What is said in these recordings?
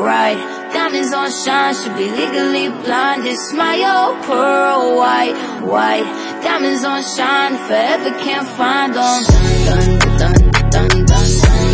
bright. Diamonds on shine, should be legally blind. It's my old pearl white, white. Diamonds on shine, forever can't find them. Dun, dun, dun, dun, dun,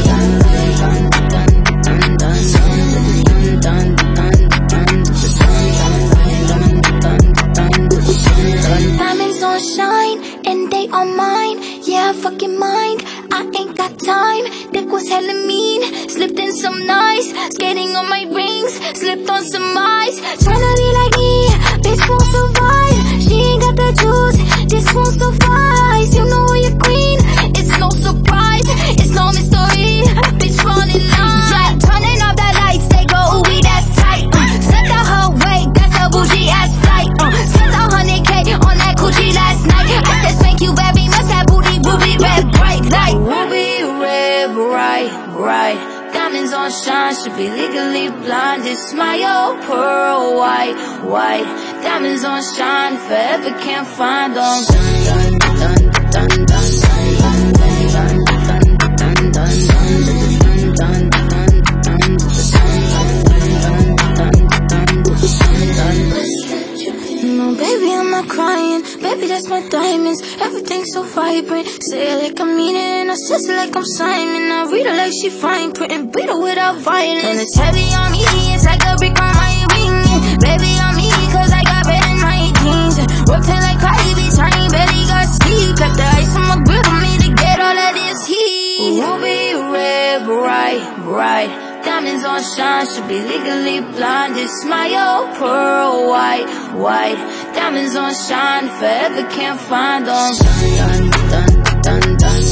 diamonds on shine, and they on mine. Yeah, fucking mind, I ain't got time. Dick was hella mean, slipped in some nice. Skating on my rings, slipped on some ice. Tryna be like me, bitch won't survive. She ain't got the juice, this won't suffice. You know you're queen, it's no surprise. It's no mystery, bitch fall in line. Yeah, turning up the lights, they go ooey, that's tight. Set the whole way, that's a bougie ass flight. Spent 100K on that coochie last night. I said thank you very much, that booty ruby red bright like ruby red bright, bright. Diamonds on shine, should be legally blind. It's my old pearl white, white. Diamonds on shine, forever can't find them. Dun, dun, dun, dun, dun, no, baby, I'm not crying. Baby, that's my diamonds. Everything's so vibrant. Say it like I mean it, and I says it like I'm Simon. I read her like she fine print and beat her without violence. And it's heavy on me, it's like a brick on my ring. Baby, on me, cause I got red in my jeans. Worked it like Cardi B, trying barely got sleep. Kept the ice on my grill for me to get all of this heat. ruby red bright, bright. Diamonds on shine, should be legally blind. It's my old pearl white, white. Diamonds on shine, forever can't find them. Dun, dun, dun, dun, dun.